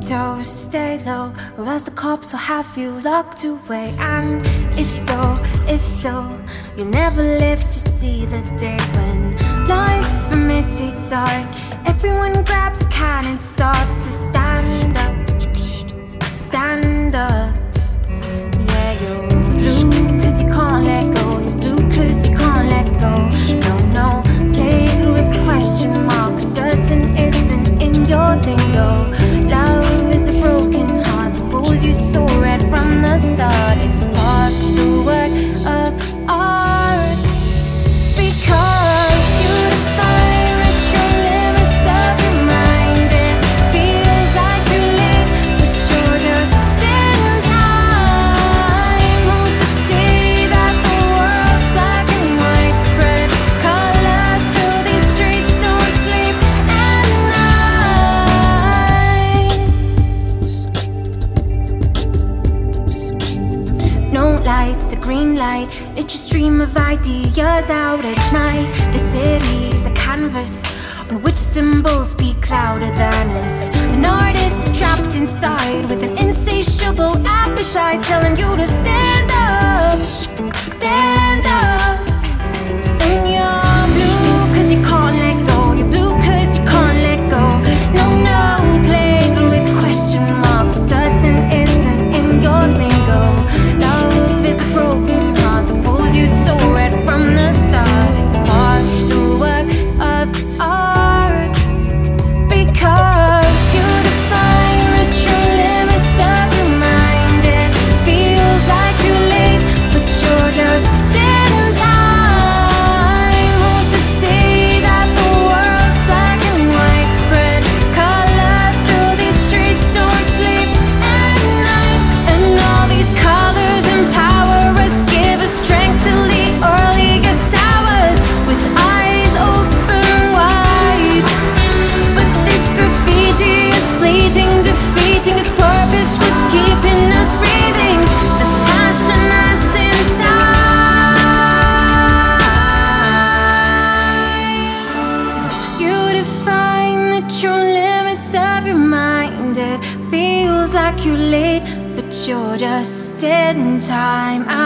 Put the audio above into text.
toes, stay low, or else the cops will have you locked away. And if so, you'll never live to see the day when life imitates art. Everyone grabs a can and starts to stand up, stand up. Yeah, you're blue cause you can't let go. You're blue cause you can't let go. No, played with question marks. Certain isn't in your lingo. Love is a broken heart. Suppose you saw it from the start. It sparked a work of art. Because you define the true limits of your mind. It feels like you're late, but you're just in time. Who's to say that the world's black and white, spread color through these streets, don't sleep at night. No lights, a green light, lit your stream of ideas out at night. The city's a canvas on which symbols speak louder than us. An artist trapped inside with an insatiable appetite, telling you to stand up, stand up. And you're blue cause you can't let go. You're blue cause you can't let go. No, played with question marks. Certain isn't in your lingo. Love is a broken heart. Suppose you saw it from the start. It's sparked a work of art. Because you define the true limits of your mind. It feels like you're late, but you're just in time. Who's to say that the world's black and white, spread color through these streets, don't sleep at night. And all these colors empower us, give us strength to lead earliest hours with eyes open wide. But this graffiti is fleeting, defeating its purpose, what's keeping us breathing. The passion that's inside. You define the true limits of your mind. It feels like you're late, but you're just in time.